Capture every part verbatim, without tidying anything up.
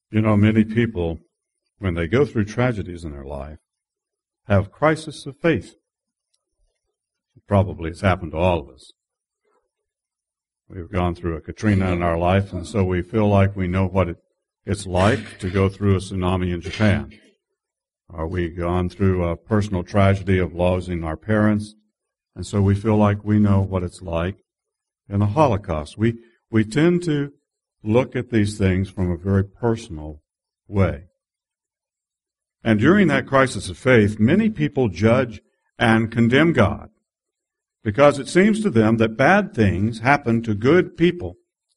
You know, many people, when they go through tragedies in their life, have crisis of faith. Probably it's happened to all of us. We've gone through a Katrina in our life, and so we feel like we know what it, it's like to go through a tsunami in Japan. Or we've gone through a personal tragedy of losing our parents, and so we feel like we know what it's like in the Holocaust. We, we tend to look at these things from a very personal way. And during that crisis of faith, many people judge and condemn God because it seems to them that bad things happen to good people.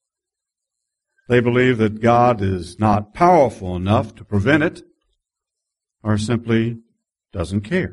They believe that God is not powerful enough to prevent it or simply doesn't care.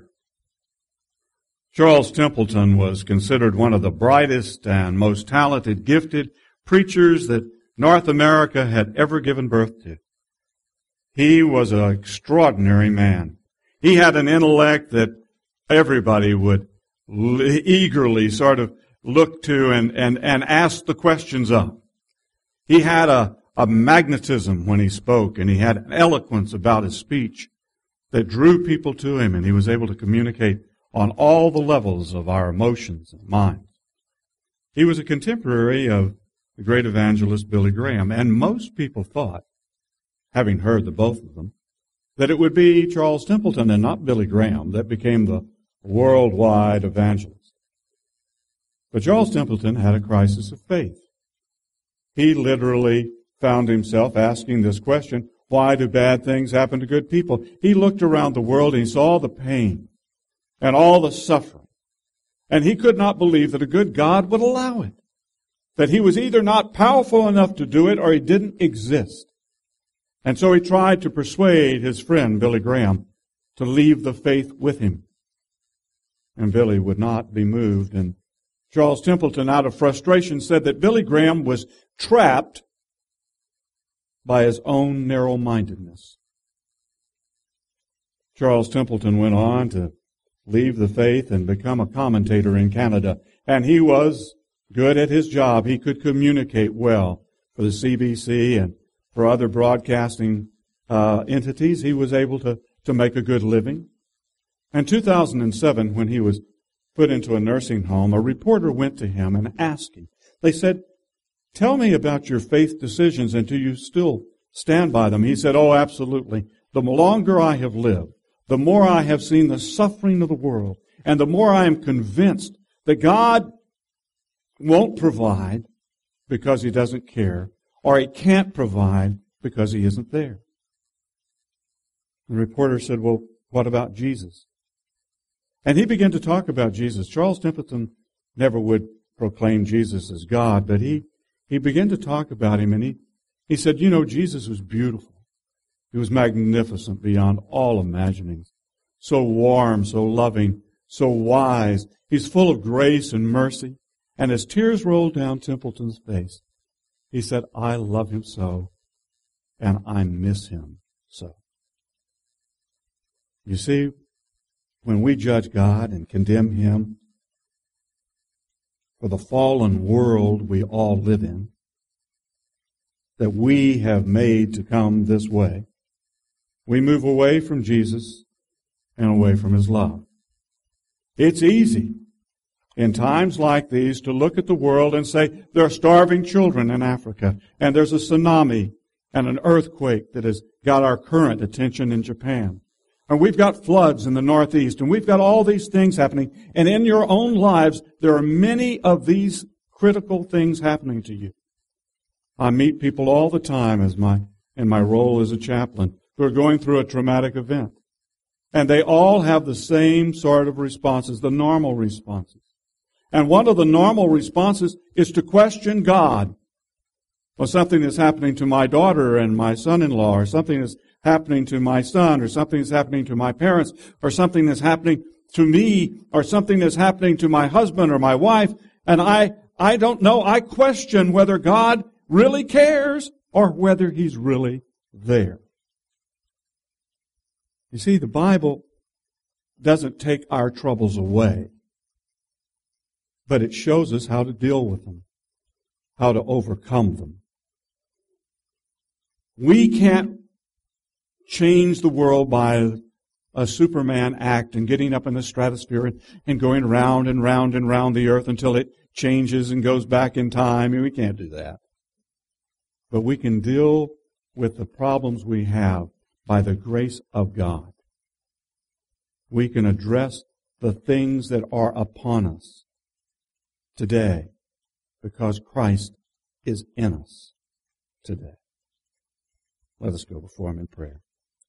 Charles Templeton was considered one of the brightest and most talented, gifted preachers that North America had ever given birth to. He was an extraordinary man. He had an intellect that everybody would eagerly sort of look to and, and, and ask the questions of. He had a, a magnetism when he spoke, and he had an eloquence about his speech that drew people to him, and he was able to communicate on all the levels of our emotions and minds. He was a contemporary of the great evangelist Billy Graham, and most people thought, having heard the both of them, that it would be Charles Templeton and not Billy Graham that became the worldwide evangelist. But Charles Templeton had a crisis of faith. He literally found himself asking this question, why do bad things happen to good people? He looked around the world and he saw the pain and all the suffering. And he could not believe that a good God would allow it. That he was either not powerful enough to do it or he didn't exist. And so he tried to persuade his friend Billy Graham to leave the faith with him. And Billy would not be moved. And Charles Templeton, out of frustration, said that Billy Graham was trapped by his own narrow-mindedness. Charles Templeton went on to leave the faith and become a commentator in Canada. And he was good at his job. He could communicate well for the C B C and for other broadcasting uh, entities. He was able to, to make a good living. In two thousand seven, when he was put into a nursing home, a reporter went to him and asked him. They said, tell me about your faith decisions, and do you still stand by them? He said, oh, absolutely. The longer I have lived, the more I have seen the suffering of the world, and the more I am convinced that God won't provide because He doesn't care, or He can't provide because He isn't there. The reporter said, well, what about Jesus? And he began to talk about Jesus. Charles Templeton never would proclaim Jesus as God, but he, he began to talk about Him, and he, he said, you know, Jesus was beautiful. He was magnificent beyond all imaginings. So warm, so loving, so wise. He's full of grace and mercy. And as tears rolled down Templeton's face, he said, I love Him so, and I miss Him so. You see, when we judge God and condemn Him for the fallen world we all live in, that we have made to come this way, we move away from Jesus and away from His love. It's easy in times like these to look at the world and say, there are starving children in Africa, and there's a tsunami and an earthquake that has got our current attention in Japan. And we've got floods in the Northeast, and we've got all these things happening. And in your own lives, there are many of these critical things happening to you. I meet people all the time as my in my role as a chaplain who are going through a traumatic event. And they all have the same sort of responses, the normal responses. And one of the normal responses is to question God. Well, something is happening to my daughter and my son-in-law, or something is happening to my son, or something is happening to my parents, or something is happening to me, or something is happening to my husband or my wife, and I, I don't know. I question whether God really cares or whether He's really there. You see, the Bible doesn't take our troubles away, but it shows us how to deal with them, how to overcome them. We can't change the world by a Superman act and getting up in the stratosphere and, and going round and round and round the earth until it changes and goes back in time. And we can't do that. But we can deal with the problems we have by the grace of God. We can address the things that are upon us today because Christ is in us today. Let us go before Him in prayer.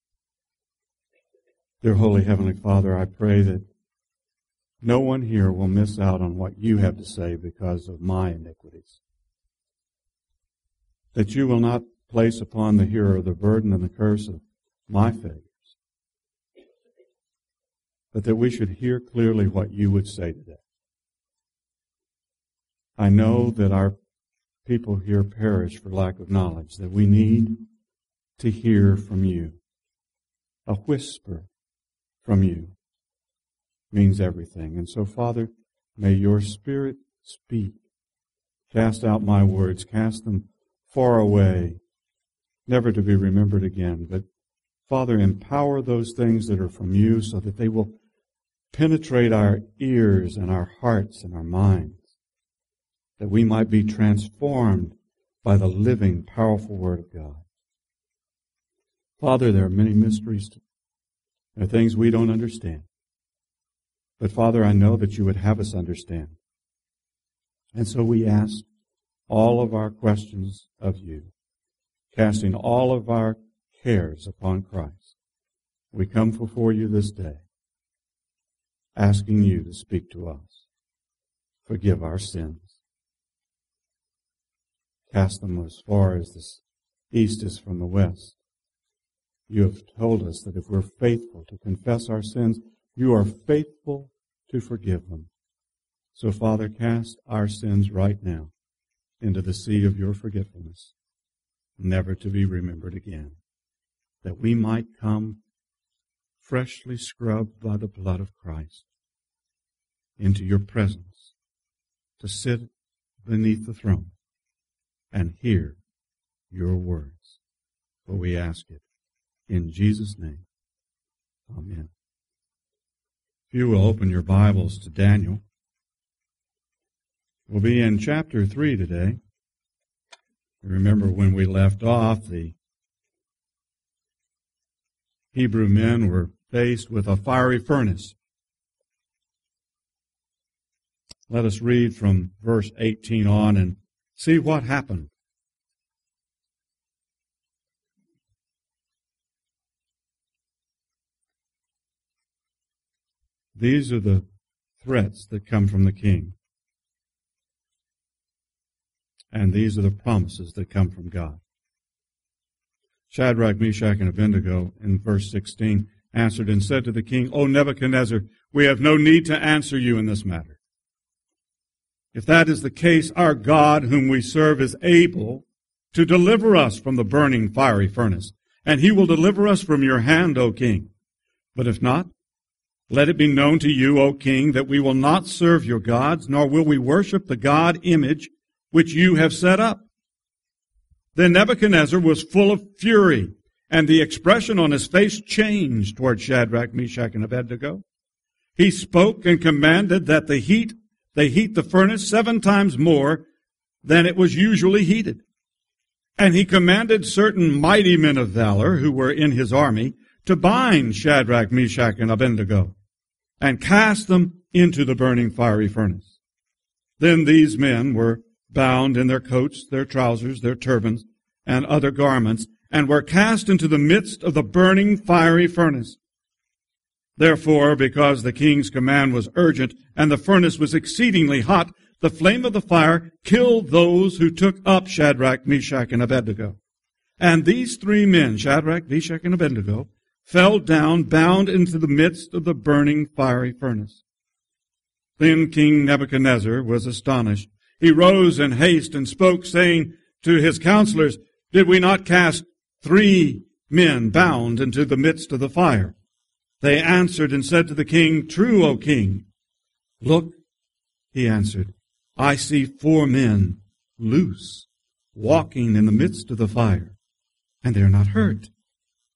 Dear Holy Heavenly Father, I pray that no one here will miss out on what You have to say because of my iniquities. That You will not place upon the hearer the burden and the curse of my failures, but that we should hear clearly what You would say today. I know that our people here perish for lack of knowledge, that we need to hear from You. A whisper from You means everything. And so, Father, may Your Spirit speak. Cast out my words, cast them far away, never to be remembered again. But, Father, empower those things that are from You so that they will penetrate our ears and our hearts and our minds, that we might be transformed by the living, powerful Word of God. Father, there are many mysteries. There are things we don't understand. But, Father, I know that You would have us understand. And so we ask all of our questions of You, casting all of our cares upon Christ. We come before You this day, asking You to speak to us. Forgive our sins. Cast them as far as the east is from the west. You have told us that if we're faithful to confess our sins, You are faithful to forgive them. So, Father, cast our sins right now into the sea of Your forgetfulness, never to be remembered again, that we might come freshly scrubbed by the blood of Christ into Your presence, to sit beneath the throne and hear Your words. For we ask it in Jesus' name. Amen. If you will open your Bibles to Daniel, we'll be in chapter three today. Remember when we left off, the Hebrew men were faced with a fiery furnace. Let us read from verse eighteen on and see what happened. These are the threats that come from the king. And these are the promises that come from God. Shadrach, Meshach, and Abednego, in verse sixteen, answered and said to the king, O Nebuchadnezzar, we have no need to answer you in this matter. If that is the case, our God, whom we serve, is able to deliver us from the burning fiery furnace, and He will deliver us from your hand, O king. But if not, let it be known to you, O king, that we will not serve your gods, nor will we worship the God image which you have set up. Then Nebuchadnezzar was full of fury, and the expression on his face changed toward Shadrach, Meshach, and Abednego. He spoke and commanded that the heat, they heat the furnace seven times more than it was usually heated. And he commanded certain mighty men of valor who were in his army to bind Shadrach, Meshach, and Abednego, and cast them into the burning fiery furnace. Then these men were bound in their coats, their trousers, their turbans, and other garments, and were cast into the midst of the burning fiery furnace. Therefore, because the king's command was urgent, and the furnace was exceedingly hot, the flame of the fire killed those who took up Shadrach, Meshach, and Abednego. And these three men, Shadrach, Meshach, and Abednego, fell down, bound into the midst of the burning fiery furnace. Then King Nebuchadnezzar was astonished. He rose in haste and spoke, saying to his counselors, Did we not cast three men bound into the midst of the fire? They answered and said to the king, True, O king. Look, he answered, I see four men loose, walking in the midst of the fire, and they are not hurt.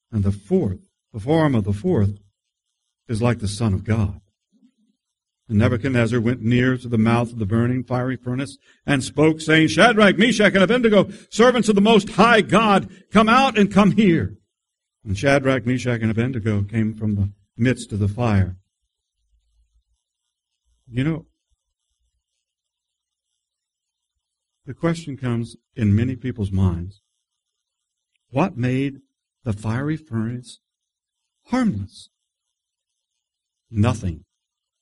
And the fourth, the form of the fourth, is like the Son of God. And Nebuchadnezzar went near to the mouth of the burning fiery furnace and spoke, saying, Shadrach, Meshach, and Abednego, servants of the Most High God, come out and come here. And Shadrach, Meshach, and Abednego came from the midst of the fire. You know, the question comes in many people's minds, what made the fiery furnace harmless? Nothing.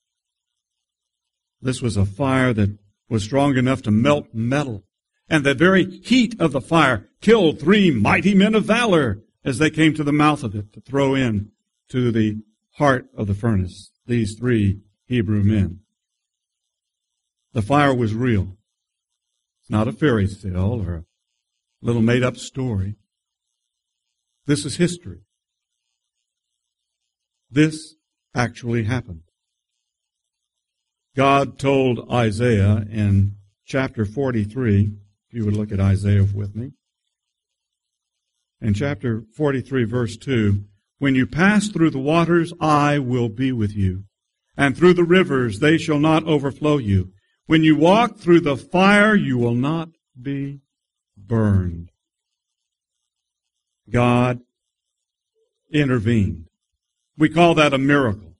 This was a fire that was strong enough to melt metal. And the very heat of the fire killed three mighty men of valor as they came to the mouth of it to throw in to the heart of the furnace, these three Hebrew men. The fire was real. It's not a fairy tale or a little made-up story. This is history. This actually happened. God told Isaiah in chapter forty-three, if you would look at Isaiah with me, in chapter forty-three, verse two, when you pass through the waters, I will be with you, and through the rivers, they shall not overflow you. When you walk through the fire, you will not be burned. God intervened. We call that a miracle.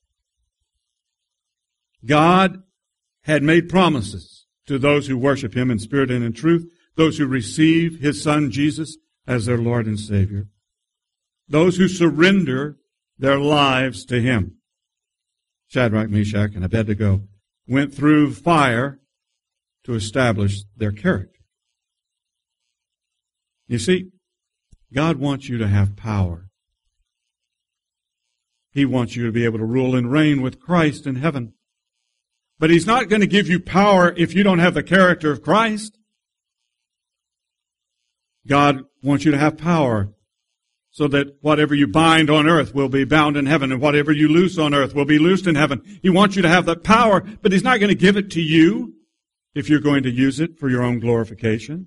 God had made promises to those who worship Him in spirit and in truth, those who receive His Son Jesus as their Lord and Savior, those who surrender their lives to Him. Shadrach, Meshach, and Abednego went through fire to establish their character. You see, God wants you to have power. He wants you to be able to rule and reign with Christ in heaven. But He's not going to give you power if you don't have the character of Christ. God wants you to have power so that whatever you bind on earth will be bound in heaven, and whatever you loose on earth will be loosed in heaven. He wants you to have that power, but He's not going to give it to you if you're going to use it for your own glorification.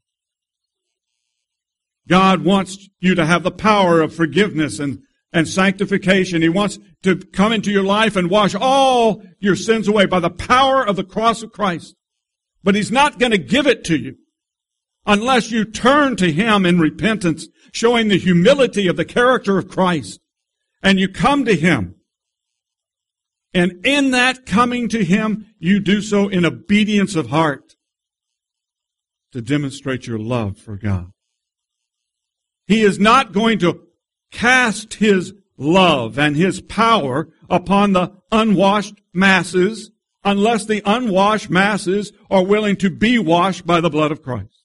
God wants you to have the power of forgiveness and and sanctification. He wants to come into your life and wash all your sins away by the power of the cross of Christ. But He's not going to give it to you unless you turn to Him in repentance, showing the humility of the character of Christ. And you come to Him. And in that coming to Him, you do so in obedience of heart to demonstrate your love for God. He is not going to cast His love and His power upon the unwashed masses unless the unwashed masses are willing to be washed by the blood of Christ.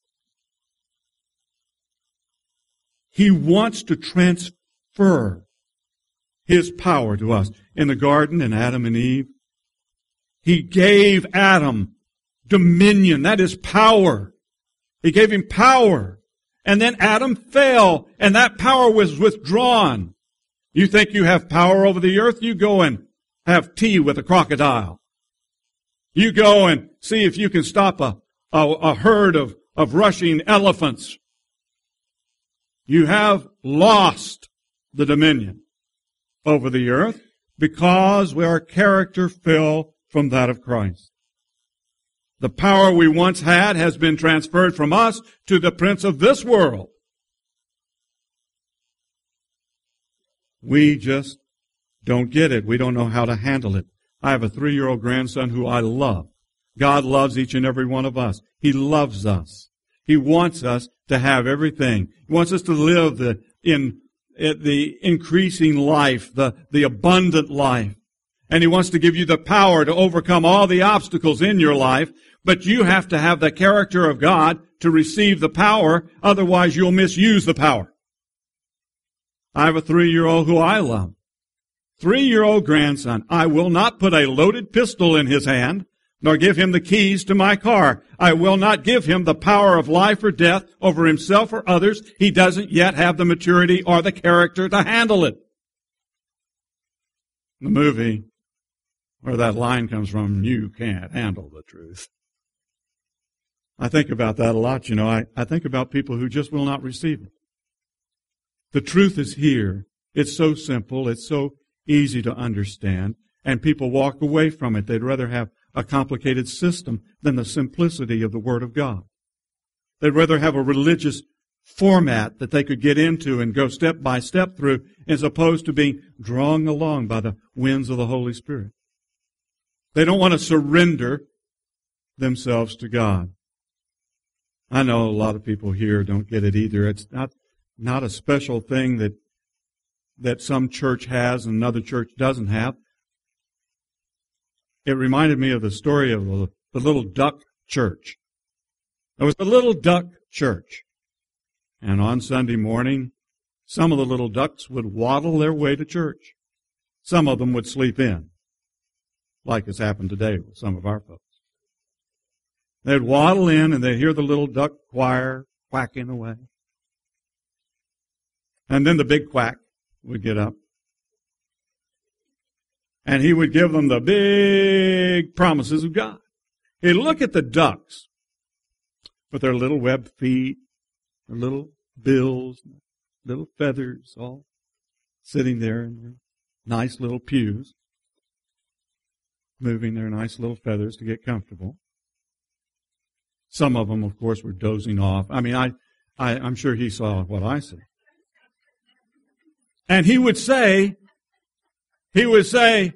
He wants to transfer His power to us. In the garden, in Adam and Eve, He gave Adam dominion. That is power. He gave him power. And then Adam fell, and that power was withdrawn. You think you have power over the earth? You go and have tea with a crocodile. You go and see if you can stop a, a, a herd of, of rushing elephants. You have lost the dominion over the earth because our character fell from that of Christ. The power we once had has been transferred from us to the prince of this world. We just don't get it. We don't know how to handle it. I have a three-year-old grandson who I love. God loves each and every one of us. He loves us. He wants us to have everything. He wants us to live the, in, in the increasing life, the, the abundant life. And He wants to give you the power to overcome all the obstacles in your life, but you have to have the character of God to receive the power, otherwise you'll misuse the power. I have a three-year-old who I love. Three-year-old grandson. I will not put a loaded pistol in his hand, nor give him the keys to my car. I will not give him the power of life or death over himself or others. He doesn't yet have the maturity or the character to handle it. The movie where that line comes from, you can't handle the truth. I think about that a lot, you know. I, I think about people who just will not receive it. The truth is here. It's so simple. It's so easy to understand. And people walk away from it. They'd rather have a complicated system than the simplicity of the Word of God. They'd rather have a religious format that they could get into and go step by step through, as opposed to being drawn along by the winds of the Holy Spirit. They don't want to surrender themselves to God. I know a lot of people here don't get it either. It's not, not a special thing that, that some church has and another church doesn't have. It reminded me of the story of the, the little duck church. There was a little duck church. And on Sunday morning, some of the little ducks would waddle their way to church. Some of them would sleep in, like has happened today with some of our folks. They'd waddle in and they'd hear the little duck choir quacking away. And then the big quack would get up. And he would give them the big promises of God. He'd look at the ducks with their little webbed feet, their little bills, little feathers, all sitting there in their nice little pews, moving their nice little feathers to get comfortable. Some of them, of course, were dozing off. I mean, I, I, I'm sure he saw what I saw. And he would say, he would say,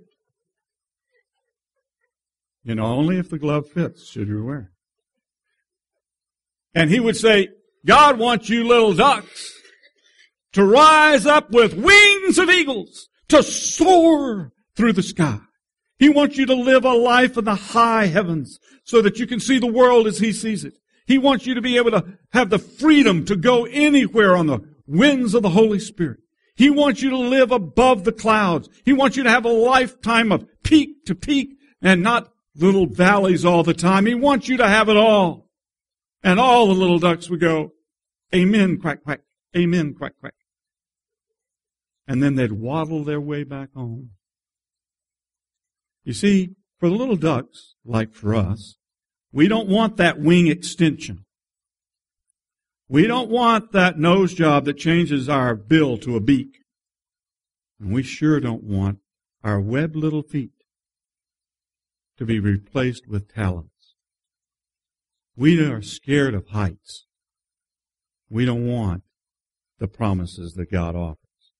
you know, only if the glove fits should you wear it. And he would say, God wants you little ducks to rise up with wings of eagles, to soar through the sky. He wants you to live a life in the high heavens so that you can see the world as He sees it. He wants you to be able to have the freedom to go anywhere on the winds of the Holy Spirit. He wants you to live above the clouds. He wants you to have a lifetime of peak to peak and not little valleys all the time. He wants you to have it all. And all the little ducks would go, amen, quack, quack, amen, quack, quack. And then they'd waddle their way back home. You see, for the little ducks, like for us, we don't want that wing extension. We don't want that nose job that changes our bill to a beak. And we sure don't want our webbed little feet to be replaced with talons. We are scared of heights. We don't want the promises that God offers.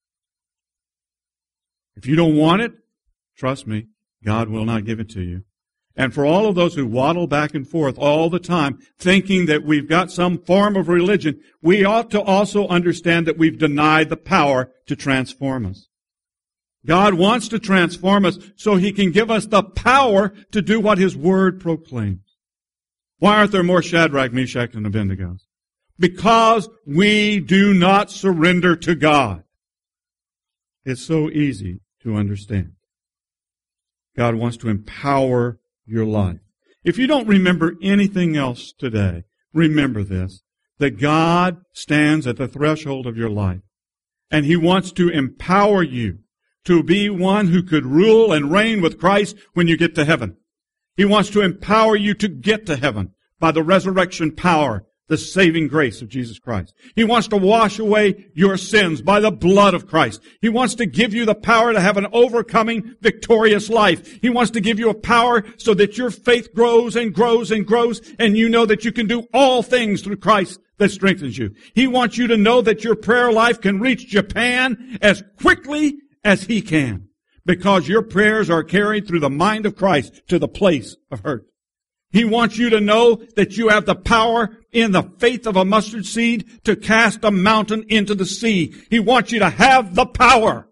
If you don't want it, trust me, God will not give it to you. And for all of those who waddle back and forth all the time, thinking that we've got some form of religion, we ought to also understand that we've denied the power to transform us. God wants to transform us so He can give us the power to do what His Word proclaims. Why aren't there more Shadrach, Meshach, and Abednego? Because we do not surrender to God. It's so easy to understand. God wants to empower your life. If you don't remember anything else today, remember this, that God stands at the threshold of your life, and He wants to empower you to be one who could rule and reign with Christ when you get to heaven. He wants to empower you to get to heaven by the resurrection power, the saving grace of Jesus Christ. He wants to wash away your sins by the blood of Christ. He wants to give you the power to have an overcoming, victorious life. He wants to give you a power so that your faith grows and grows and grows, and you know that you can do all things through Christ that strengthens you. He wants you to know that your prayer life can reach Japan as quickly as He can, because your prayers are carried through the mind of Christ to the place of hurt. He wants you to know that you have the power in the faith of a mustard seed to cast a mountain into the sea. He wants you to have the power.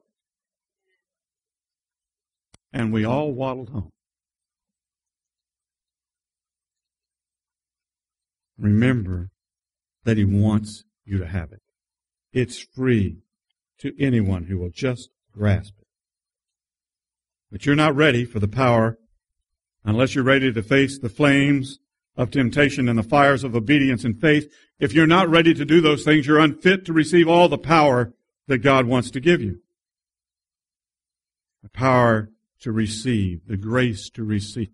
And we all waddled home. Remember that He wants you to have it. It's free to anyone who will just grasp it. But you're not ready for the power unless you're ready to face the flames of temptation and the fires of obedience and faith. If you're not ready to do those things, you're unfit to receive all the power that God wants to give you. The power to receive, the grace to receive.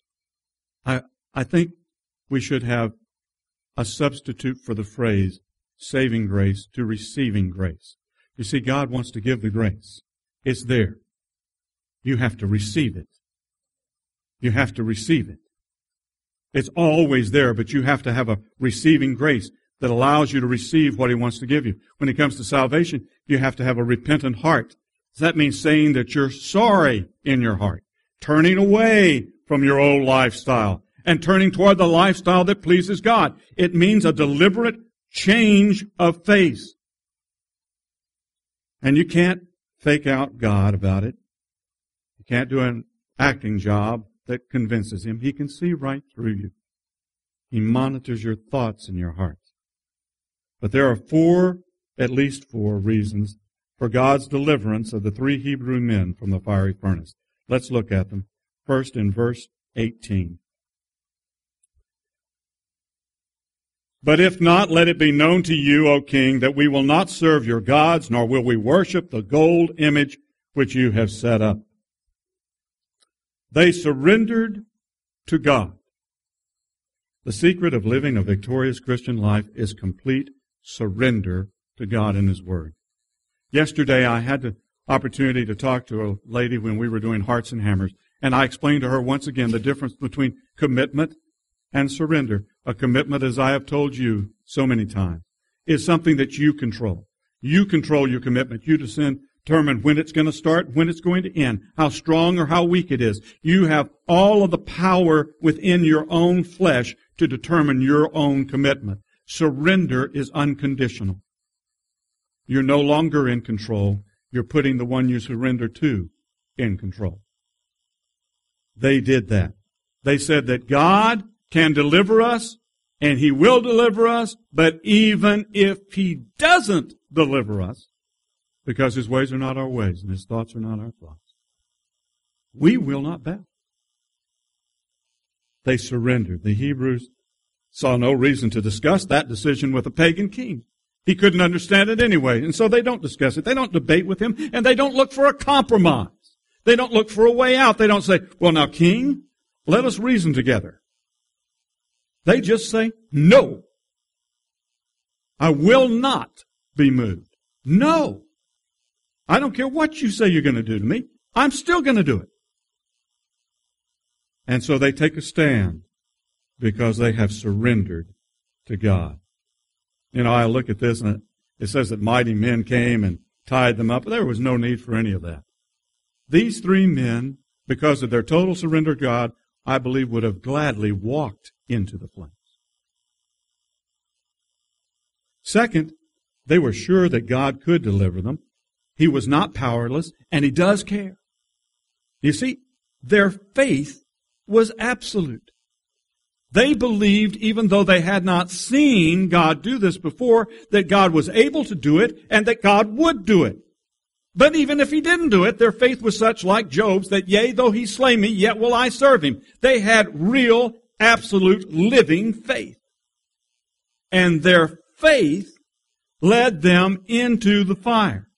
I, I think we should have a substitute for the phrase saving grace to receiving grace. You see, God wants to give the grace. It's there. You have to receive it. You have to receive it. It's always there, but you have to have a receiving grace that allows you to receive what He wants to give you. When it comes to salvation, you have to have a repentant heart. That means saying that you're sorry in your heart, turning away from your old lifestyle and turning toward the lifestyle that pleases God. It means a deliberate change of face. And you can't fake out God about it. You can't do an acting job that convinces Him. He can see right through you. He monitors your thoughts and your heart. But there are four, at least four, reasons for God's deliverance of the three Hebrew men from the fiery furnace. Let's look at them. First in verse eighteen. But if not, let it be known to you, O king, that we will not serve your gods, nor will we worship the gold image which you have set up. They surrendered to God. The secret of living a victorious Christian life is complete surrender to God and His Word. Yesterday I had the opportunity to talk to a lady when we were doing Hearts and Hammers, and I explained to her once again the difference between commitment and surrender. A commitment, as I have told you so many times, is something that you control. You control your commitment. You determine when it's going to start, when it's going to end, how strong or how weak it is. You have all of the power within your own flesh to determine your own commitment. Surrender is unconditional. You're no longer in control. You're putting the one you surrender to in control. They did that. They said that God can deliver us, and He will deliver us, but even if He doesn't deliver us, because His ways are not our ways, and His thoughts are not our thoughts, we will not bow. They surrendered. The Hebrews saw no reason to discuss that decision with a pagan king. He couldn't understand it anyway, and so they don't discuss it. They don't debate with him, and they don't look for a compromise. They don't look for a way out. They don't say, well, now, king, let us reason together. They just say, no. I will not be moved. No. I don't care what you say you're going to do to me. I'm still going to do it. And so they take a stand because they have surrendered to God. You know, I look at this and it says that mighty men came and tied them up. There was no need for any of that. These three men, because of their total surrender to God, I believe would have gladly walked into the flames. Second, they were sure that God could deliver them. He was not powerless, and He does care. You see, their faith was absolute. They believed, even though they had not seen God do this before, that God was able to do it and that God would do it. But even if He didn't do it, their faith was such like Job's that, yea, though He slay me, yet will I serve Him. They had real, absolute, living faith. And their faith led them into the fire.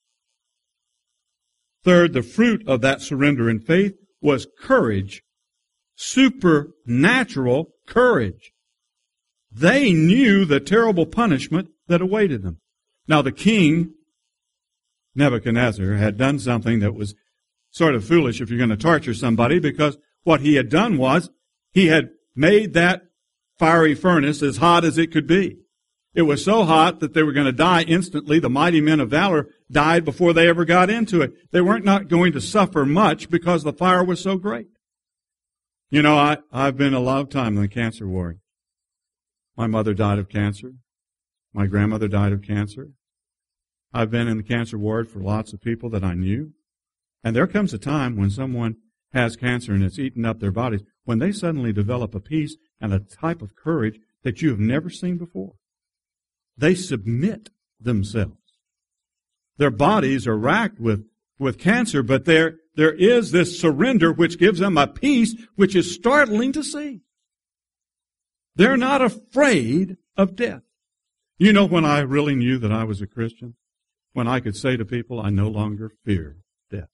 Third, the fruit of that surrender in faith was courage. Supernatural courage. They knew the terrible punishment that awaited them. Now the king, Nebuchadnezzar, had done something that was sort of foolish if you're going to torture somebody, because what he had done was he had made that fiery furnace as hot as it could be. It was so hot that they were going to die instantly. The mighty men of valor died before they ever got into it. They weren't not going to suffer much because the fire was so great. You know, I, I've been a lot of time in the cancer ward. My mother died of cancer. My grandmother died of cancer. I've been in the cancer ward for lots of people that I knew. And there comes a time when someone has cancer and it's eaten up their bodies, when they suddenly develop a peace and a type of courage that you have never seen before. They submit themselves. Their bodies are racked with, with cancer, but there, there is this surrender which gives them a peace which is startling to see. They're not afraid of death. You know when I really knew that I was a Christian? When I could say to people, I no longer fear death.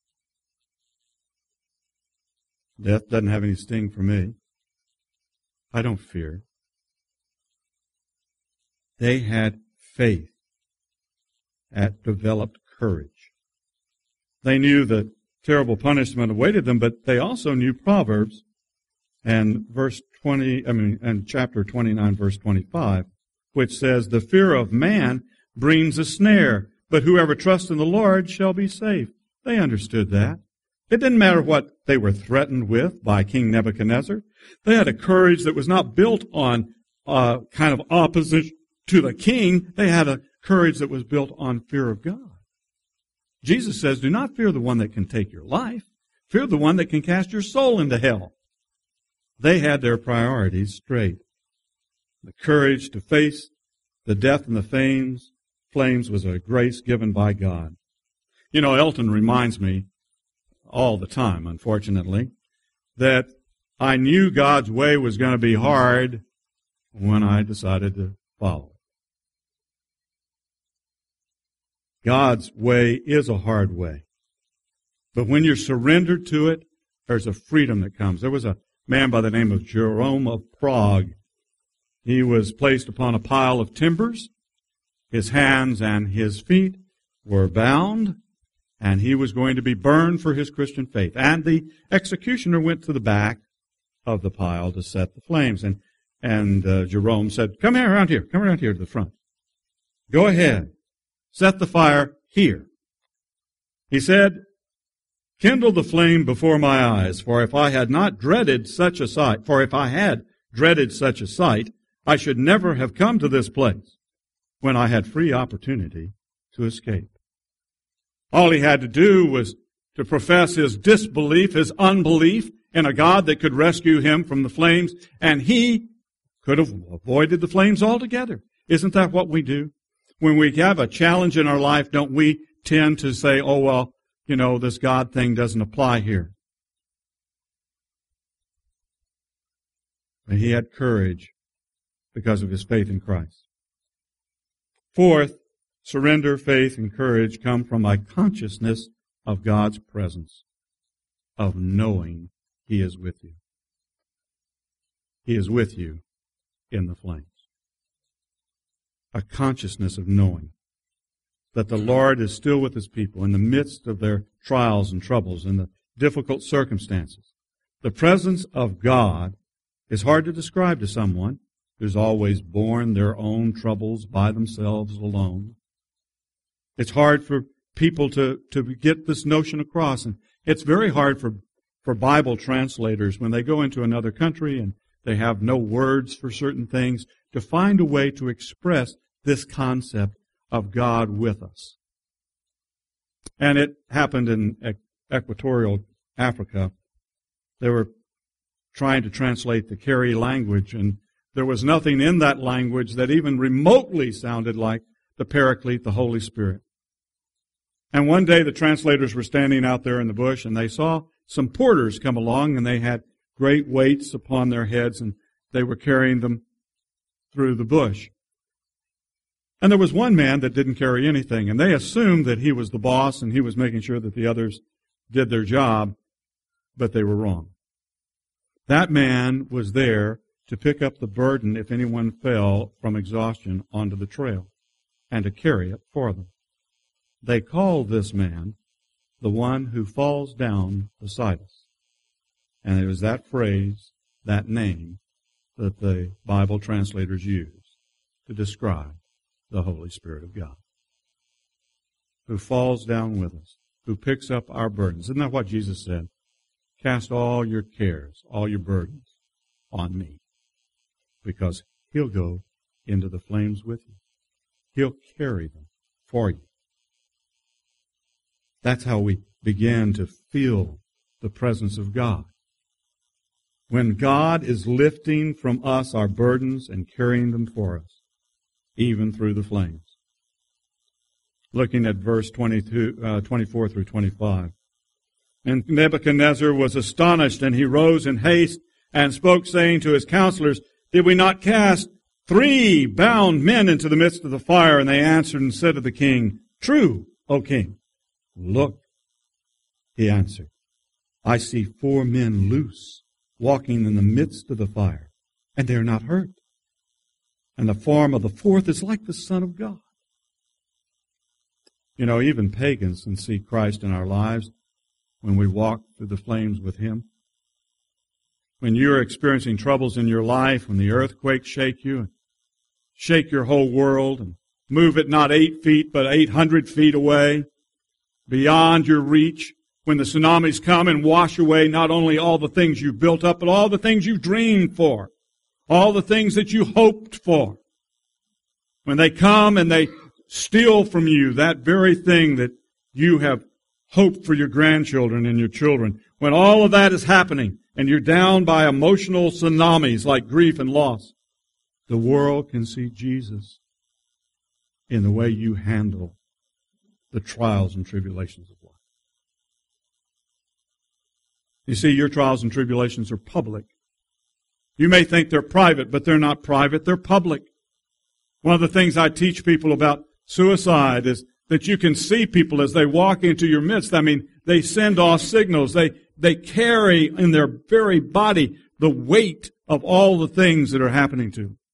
Death doesn't have any sting for me. I don't fear. They had faith, had developed courage. They knew that terrible punishment awaited them, but they also knew Proverbs and verse twenty, I mean, and chapter twenty-nine, verse twenty-five, which says, "The fear of man brings a snare, but whoever trusts in the Lord shall be safe." They understood that. It didn't matter what they were threatened with by King Nebuchadnezzar. They had a courage that was not built on uh, kind of opposition to the king. They had a courage that was built on fear of God. Jesus says, do not fear the one that can take your life. Fear the one that can cast your soul into hell. They had their priorities straight. The courage to face the death and the flames, flames was a grace given by God. You know, Elton reminds me all the time, unfortunately, that I knew God's way was going to be hard when I decided to follow it. God's way is a hard way. But when you're surrendered to it, there's a freedom that comes. There was a man by the name of Jerome of Prague. He was placed upon a pile of timbers. His hands and his feet were bound, and he was going to be burned for his Christian faith. And the executioner went to the back of the pile to set the flames. And, and uh, Jerome said, come here, around here. Come around here to the front. Go ahead. Set the fire here. He said, kindle the flame before my eyes, for if I had not dreaded such a sight, for if I had dreaded such a sight, I should never have come to this place when I had free opportunity to escape. All he had to do was to profess his disbelief, his unbelief in a God that could rescue him from the flames, and he could have avoided the flames altogether. Isn't that what we do? When we have a challenge in our life, don't we tend to say, oh, well, you know, this God thing doesn't apply here? But he had courage because of his faith in Christ. Fourth, surrender, faith, and courage come from a consciousness of God's presence, of knowing he is with you. He is with you in the flames. A consciousness of knowing that the Lord is still with his people in the midst of their trials and troubles and the difficult circumstances. The presence of God is hard to describe to someone who's always borne their own troubles by themselves alone. It's hard for people to, to get this notion across, and it's very hard for, for Bible translators when they go into another country and they have no words for certain things to find a way to express this concept of God with us. And it happened in equatorial Africa. They were trying to translate the Kari language, and there was nothing in that language that even remotely sounded like the Paraclete, the Holy Spirit. And one day the translators were standing out there in the bush, and they saw some porters come along, and they had great weights upon their heads, and they were carrying them through the bush. And there was one man that didn't carry anything, and they assumed that he was the boss and he was making sure that the others did their job, but they were wrong. That man was there to pick up the burden if anyone fell from exhaustion onto the trail, and to carry it for them. They called this man the one who falls down beside us. And it was that phrase, that name, that the Bible translators use to describe the Holy Spirit of God, who falls down with us, who picks up our burdens. Isn't that what Jesus said? Cast all your cares, all your burdens on me, because he'll go into the flames with you. He'll carry them for you. That's how we begin to feel the presence of God. When God is lifting from us our burdens and carrying them for us, even through the flames. Looking at verse twenty-two, uh, twenty-four through twenty-five. And Nebuchadnezzar was astonished, and he rose in haste and spoke, saying to his counselors, did we not cast three bound men into the midst of the fire? And they answered and said to the king, true, O king. Look, he answered, I see four men loose, walking in the midst of the fire, and they are not hurt. And the form of the fourth is like the Son of God. You know, even pagans can see Christ in our lives when we walk through the flames with Him. When you're experiencing troubles in your life, when the earthquakes shake you, and shake your whole world, and move it not eight feet, but eight hundred feet away, beyond your reach, when the tsunamis come and wash away not only all the things you've built up, but all the things you've dreamed for, all the things that you hoped for. When they come and they steal from you that very thing that you have hoped for your grandchildren and your children, when all of that is happening and you're down by emotional tsunamis like grief and loss, the world can see Jesus in the way you handle the trials and tribulations of life. You see, your trials and tribulations are public. You may think they're private, but they're not private, they're public. One of the things I teach people about suicide is that you can see people as they walk into your midst. I mean, they send off signals. They, they carry in their very body the weight of all the things that are happening to them.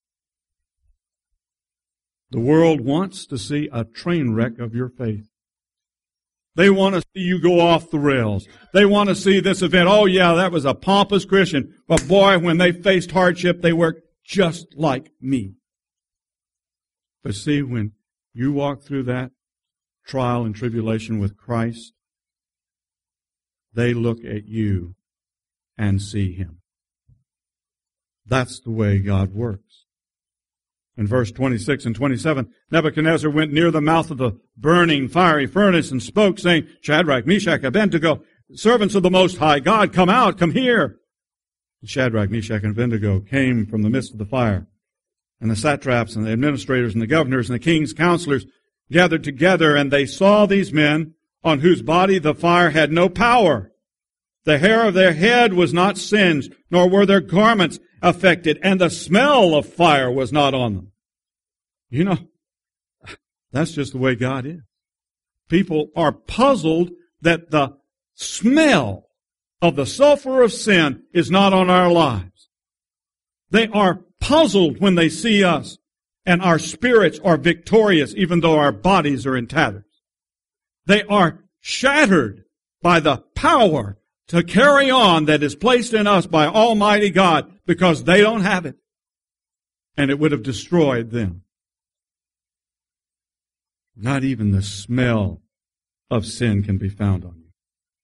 The world wants to see a train wreck of your faith. They want to see you go off the rails. They want to see this event. Oh yeah, that was a pompous Christian. But boy, when they faced hardship, they worked just like me. But see, when you walk through that trial and tribulation with Christ, they look at you and see Him. That's the way God works. In verse twenty-six and twenty-seven, Nebuchadnezzar went near the mouth of the burning fiery furnace and spoke, saying, Shadrach, Meshach, Abednego, servants of the Most High God, come out, come here. And Shadrach, Meshach, and Abednego came from the midst of the fire. And the satraps and the administrators and the governors and the king's counselors gathered together, and they saw these men on whose body the fire had no power. The hair of their head was not singed, nor were their garments affected, and the smell of fire was not on them. You know, that's just the way God is. People are puzzled that the smell of the sulfur of sin is not on our lives. They are puzzled when they see us, and our spirits are victorious even though our bodies are in tatters. They are shattered by the power to carry on that is placed in us by Almighty God, because they don't have it. And it would have destroyed them. Not even the smell of sin can be found on you.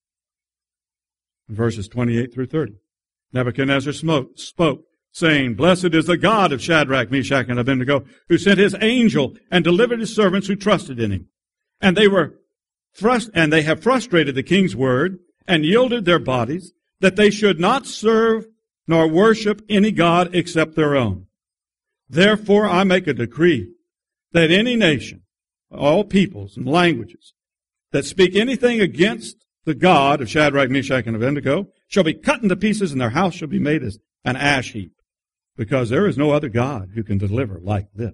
Verses twenty-eight through thirty. Nebuchadnezzar smoke, spoke, saying, Blessed is the God of Shadrach, Meshach, and Abednego, who sent His angel and delivered His servants who trusted in Him. And they were frust- and they have frustrated the king's word, and yielded their bodies, that they should not serve nor worship any god except their own. Therefore I make a decree that any nation, all peoples and languages, that speak anything against the God of Shadrach, Meshach, and Abednego shall be cut into pieces, and their house shall be made as an ash heap, because there is no other God who can deliver like this.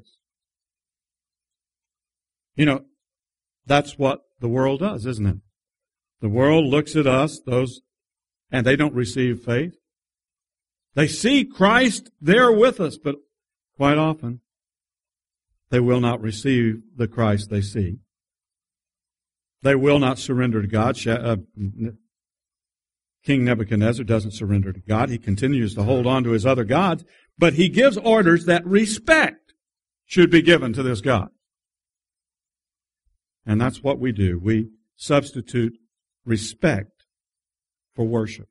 You know, that's what the world does, isn't it? The world looks at us, those, and they don't receive faith. They see Christ there with us, but quite often they will not receive the Christ they see. They will not surrender to God. King Nebuchadnezzar doesn't surrender to God. He continues to hold on to his other gods, but he gives orders that respect should be given to this God. And that's what we do. We substitute respect for worship.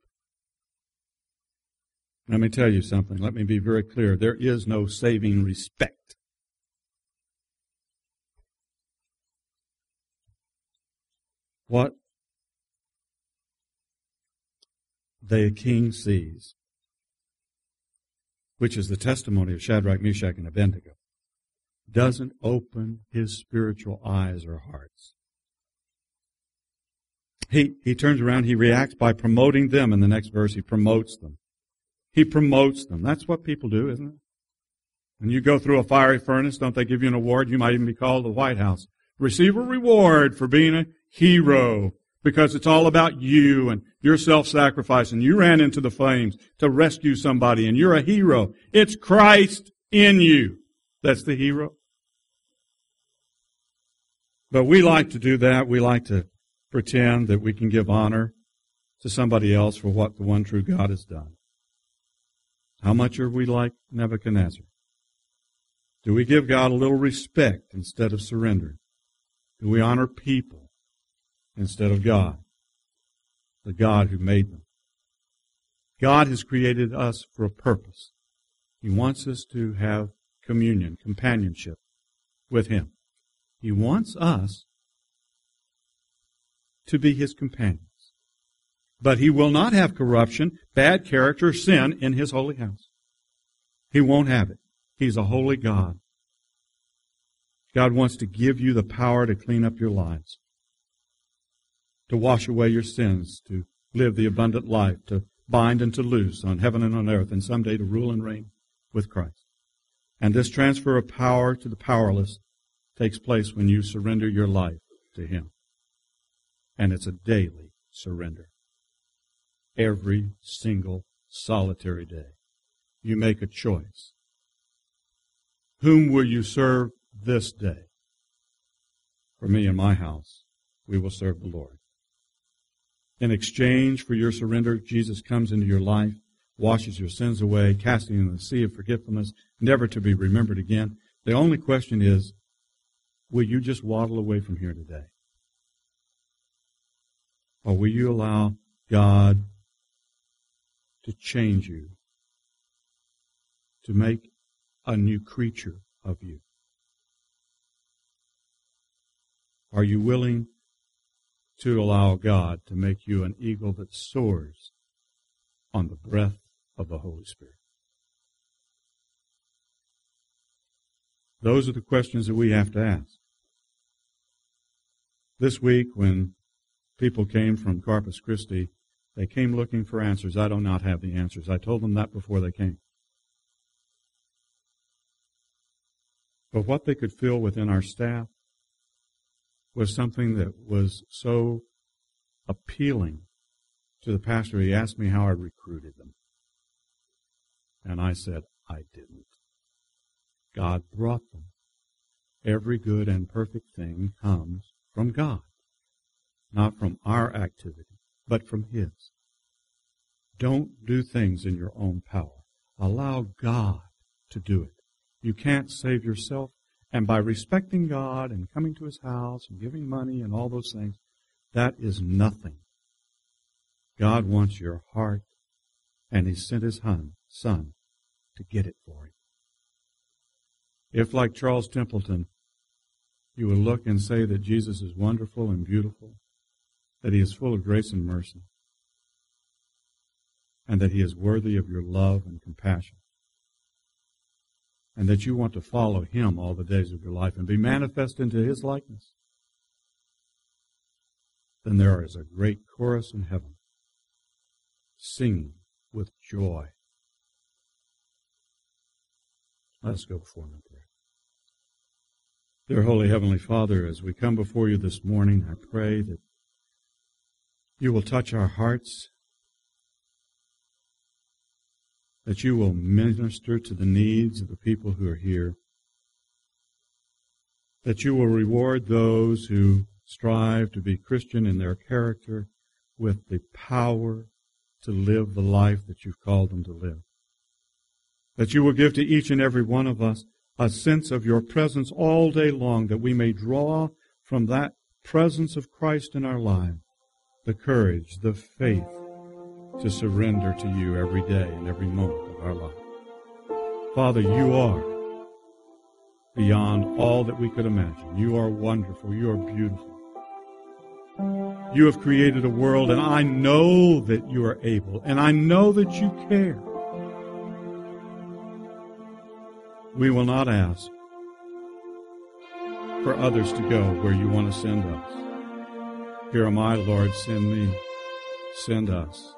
Let me tell you something. Let me be very clear. There is no saving respect. What the king sees, which is the testimony of Shadrach, Meshach, and Abednego, doesn't open his spiritual eyes or hearts. He, he turns around, he reacts by promoting them. In the next verse, he promotes them. He promotes them. That's what people do, isn't it? When you go through a fiery furnace, don't they give you an award? You might even be called the White House. Receive a reward for being a hero, because it's all about you and your self-sacrifice, and you ran into the flames to rescue somebody, and you're a hero. It's Christ in you that's the hero. But we like to do that. We like to pretend that we can give honor to somebody else for what the one true God has done. How much are we like Nebuchadnezzar? Do we give God a little respect instead of surrender? Do we honor people instead of God, the God who made them? God has created us for a purpose. He wants us to have communion, companionship with Him. He wants us to be His companions. But He will not have corruption, bad character, sin in His holy house. He won't have it. He's a holy God. God wants to give you the power to clean up your lives, to wash away your sins, to live the abundant life, to bind and to loose on heaven and on earth, and someday to rule and reign with Christ. And this transfer of power to the powerless takes place when you surrender your life to Him. And it's a daily surrender. Every single solitary day, you make a choice. Whom will you serve this day? For me and my house, we will serve the Lord. In exchange for your surrender, Jesus comes into your life, washes your sins away, casting in the sea of forgetfulness, never to be remembered again. The only question is, will you just waddle away from here today? Or will you allow God to change you, to make a new creature of you? Are you willing to allow God to make you an eagle that soars on the breath of the Holy Spirit? Those are the questions that we have to ask. This week, when people came from Corpus Christi, they came looking for answers. I do not have the answers. I told them that before they came. But what they could feel within our staff was something that was so appealing to the pastor. He asked me how I recruited them. And I said, I didn't. God brought them. Every good and perfect thing comes from God, not from our activity, but from His. Don't do things in your own power. Allow God to do it. You can't save yourself. And by respecting God and coming to His house and giving money and all those things, that is nothing. God wants your heart, and He sent His Son to get it for you. If, like Charles Templeton, you will look and say that Jesus is wonderful and beautiful, that He is full of grace and mercy, and that He is worthy of your love and compassion, and that you want to follow Him all the days of your life and be manifest into His likeness, then there is a great chorus in heaven singing with joy. Let us go before Him in prayer. Dear Holy Heavenly Father, as we come before You this morning, I pray that You will touch our hearts, that You will minister to the needs of the people who are here, that You will reward those who strive to be Christian in their character with the power to live the life that You've called them to live, that You will give to each and every one of us a sense of Your presence all day long, that we may draw from that presence of Christ in our lives the courage, the faith to surrender to You every day and every moment of our life. Father, You are beyond all that we could imagine. You are wonderful. You are beautiful. You have created a world, and I know that You are able, and I know that You care. We will not ask for others to go where You want to send us. Here am I, Lord, send me. Send us.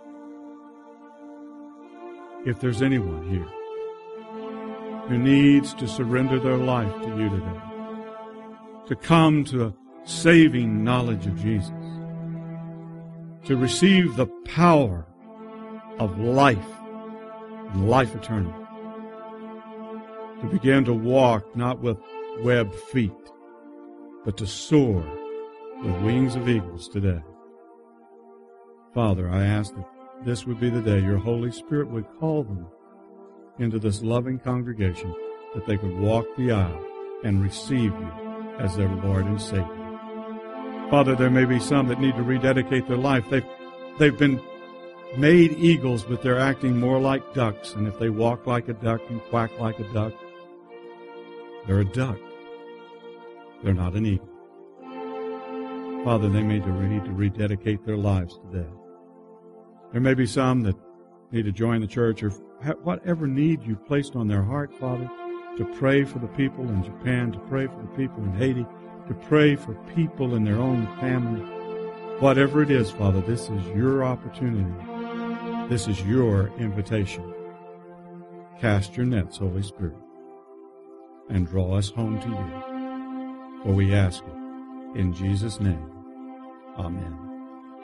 If there's anyone here who needs to surrender their life to You today, to come to a saving knowledge of Jesus, to receive the power of life and life eternal, to begin to walk not with webbed feet, but to soar with wings of eagles today. Father, I ask that this would be the day your Holy Spirit would call them into this loving congregation, that they could walk the aisle and receive you as their Lord and Savior. Father, there may be some that need to rededicate their life. They've, they've been made eagles, but they're acting more like ducks. And if they walk like a duck and quack like a duck, they're a duck. They're not an eagle. Father, they may need to rededicate their lives today. There may be some that need to join the church, or whatever need you've placed on their heart, Father, to pray for the people in Japan, to pray for the people in Haiti, to pray for people in their own family. Whatever it is, Father, this is your opportunity. This is your invitation. Cast your nets, Holy Spirit, and draw us home to you. For we ask it in Jesus' name. Amen.